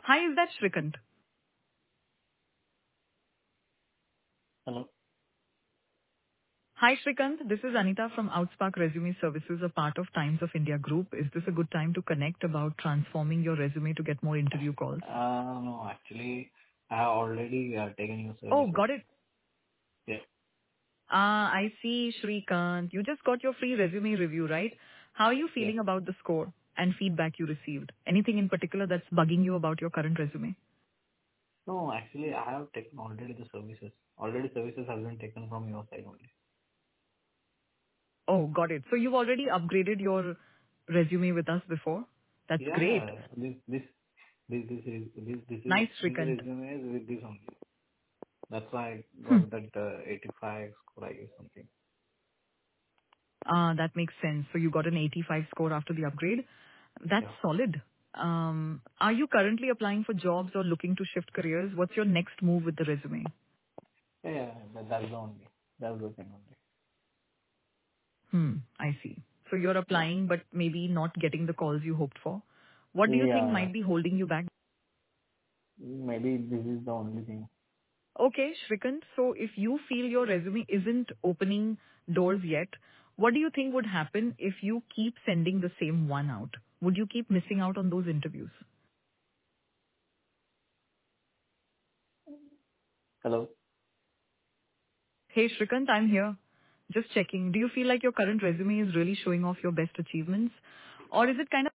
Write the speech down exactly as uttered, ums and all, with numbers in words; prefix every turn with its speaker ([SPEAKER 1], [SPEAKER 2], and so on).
[SPEAKER 1] Hi, is that Shrikant?
[SPEAKER 2] Hello.
[SPEAKER 1] Hi, Shrikant. This is Anita from Outspark Resume Services, a part of Times of India Group. Is this a good time to connect about transforming your resume to get more interview calls?
[SPEAKER 2] Uh, No, actually, I have already uh, taken your
[SPEAKER 1] Oh,
[SPEAKER 2] services.
[SPEAKER 1] got it.
[SPEAKER 2] Yeah.
[SPEAKER 1] Ah, I see, Shrikant. You just got your free resume review, right? How are you
[SPEAKER 2] Yeah.
[SPEAKER 1] feeling about the score and feedback you received? Anything in particular that's bugging you about your current resume?
[SPEAKER 2] No, actually, I have taken already the services. Already services have been taken from your side only.
[SPEAKER 1] Oh, got it. So you've already upgraded your resume with us before? That's great.
[SPEAKER 2] Yeah. This this this this is this this is
[SPEAKER 1] Nice,
[SPEAKER 2] this
[SPEAKER 1] Shrikant.
[SPEAKER 2] resume is with this only. That's why I
[SPEAKER 1] Hmm.
[SPEAKER 2] got that uh, eighty-five score, I guess, something.
[SPEAKER 1] Ah, That makes sense. So you got an eighty-five score after the upgrade. That's
[SPEAKER 2] Yeah.
[SPEAKER 1] solid. Um, Are you currently applying for jobs or looking to shift careers? What's your next move with the resume?
[SPEAKER 2] Yeah, yeah. That, that's the only. That's the thing only.
[SPEAKER 1] Hmm, I see. So you're applying, but maybe not getting the calls you hoped for. What do you think
[SPEAKER 2] Yeah.
[SPEAKER 1] might be holding you back?
[SPEAKER 2] Maybe this is the only thing.
[SPEAKER 1] Okay, Shrikant, so if you feel your resume isn't opening doors yet, what do you think would happen if you keep sending the same one out? Would you keep missing out on those interviews?
[SPEAKER 2] Hello.
[SPEAKER 1] Hey, Shrikant, I'm here. Just checking. Do you feel like your current resume is really showing off your best achievements? Or is it kind of